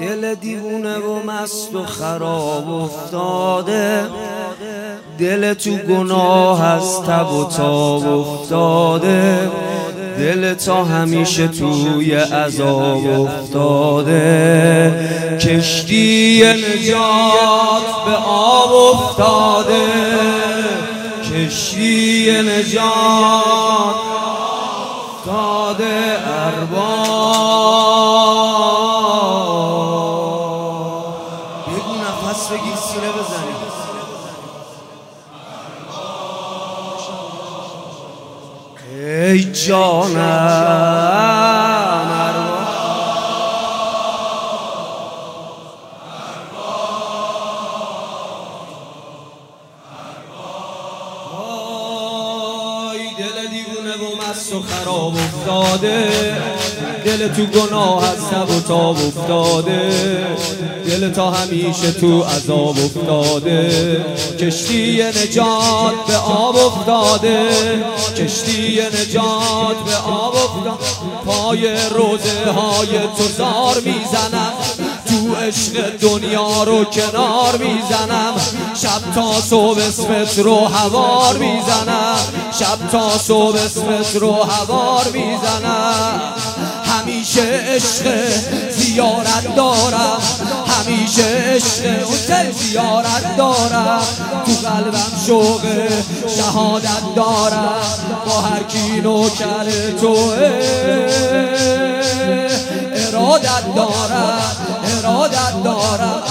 دل دیوونه و مست و خراب افتاده، دل تو گناه از تب و تاب افتاده، دل تا همیشه توی عذاب افتاده. کشتی نجات به آب افتاده، کشتی نجات افتاده. ارباب بگو نفس بگیر سینه بزنی. ای جانم دل دیوونه و مست و خراب افتاده، دل تو گناه از تب و تاب افتاده، دل تا همیشه تو عذاب افتاده. کشتی نجات به آب افتاده، کشتی نجات به آب افتاده. پای روزه های تو زار میزنم، تو عشق دنیا رو کنار میزنم. شب تا صبح اسمت رو هوار میزنم، شب تا صبح اسمت رو هوار میزنم. همیشه عشق زیارت دارم، همیشه عشق زیارت دارم. تو قلبم شوق شهادت دارم، با هر کی نوکر تو ارادت دارم، ارادت دارم.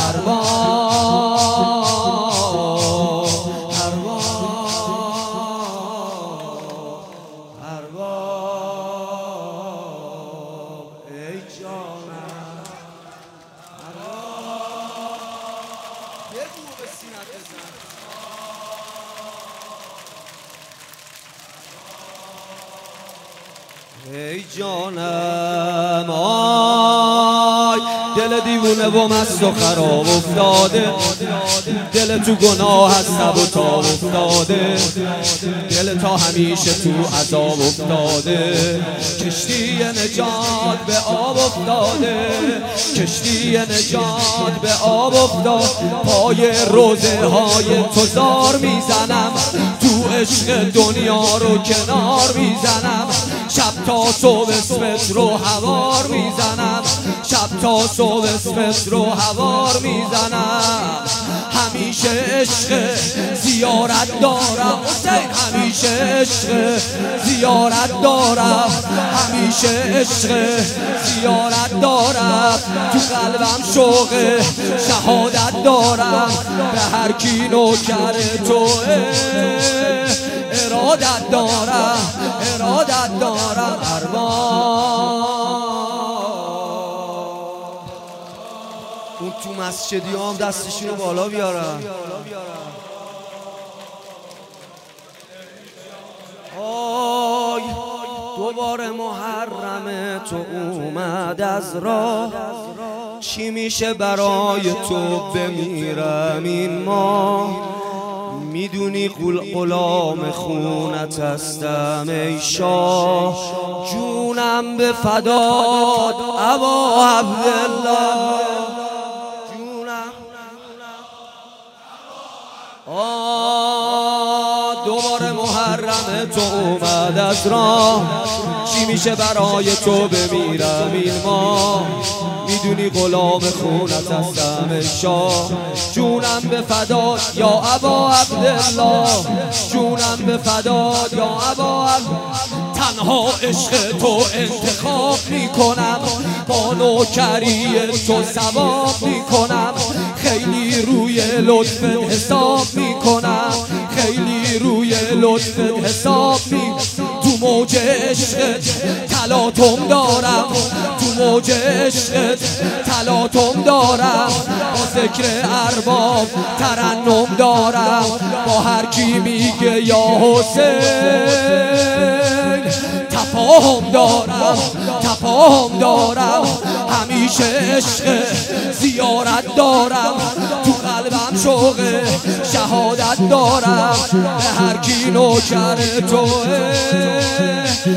ای جانم آی دل دیوونه و مست و خراب افتاده، دل تو گناه از تب و تاب افتاده، دل تا همیشه تو عذاب افتاده. کشتی نجات به آب افتاده، کشتی نجات به آب افتاده. پای روزه های تو زار میزنم، تو عشق دنیا رو کنار میزنم. شب تا صبح اسمت رو هوار میزنم، شب تا صبح اسمت رو هوار میزنم. همیشه عشق زیارت دارم، همیشه عشق زیارت دارم، همیشه عشق زیارت دارم. تو قلبم شوق شهادت دارم، به هر کی نوکر تو ارادت دارم، ارادت دارم. ارباب اون تو مسجدی هم دستشونو بالا بیارن. آی دوباره محرم تو اومد از راه، چی میشه برای تو بمیرم این ماه. میدونی غلام خونت هستم ای شاه، جونم به فدات ابا عبدالله، جونم. دوباره محرم تو اومد از راه، چی میشه برای تو بمیرم این ماه. میدونی غلام خونت هستم ای شاه، جونم به فدات یا ابا عبدالله، جونم به فدات یا ابا عبدالله. تنها عشق تو انتخاب میکنم، با نوکری تو ثواب میکنم. خیلی روی لطفت حساب میکنم، خیلی روی لطفت حساب میکنم. تو موج عشقت تلاطم دارم، تو موج عشقت تلاطم دارم. با ذکر ارباب ترنم دارم، با هر کی میگه یا حسین تفاهم دارم، تفاهم دارم. همیشه عشق زیارت دارم، تو قلبم شوق شهادت دارم. به هر کی نوکر تو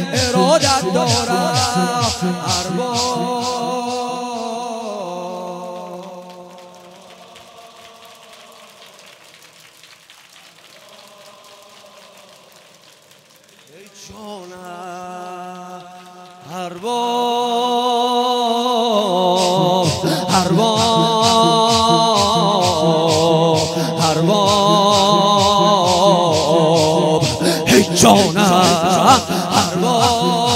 ارادت دارم. ارباب ارباب هی جانم ارباب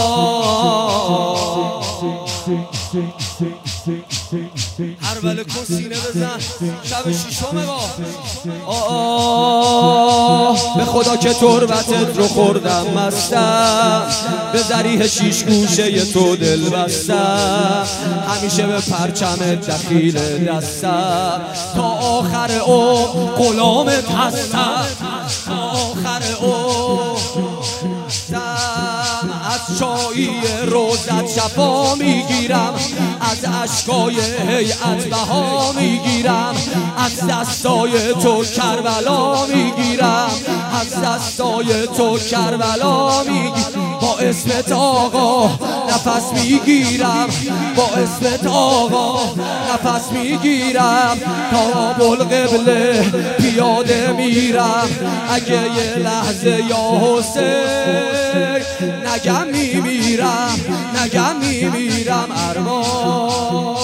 هر بله کن سینه بزن شب شیشمه با به خدا که تربتت رو خوردم مستم به ذریح شیش گوشه تو دل بستم همیشه به پرچمت دخیل دستم تا آخر غلامت هستم تا آخر از چایی روزت شفا میگیرم از اشکای هیئت بها میگیرم از دستای تو کربلا میگیرم از دستای تو کربلا میگیرم با اسمت آقا نفس میگیرم با اسمت آقا نفس میگیرم تا بلقبله پیاده میرم اگه یه لحظه یا حسین نگم میمیرم ارباب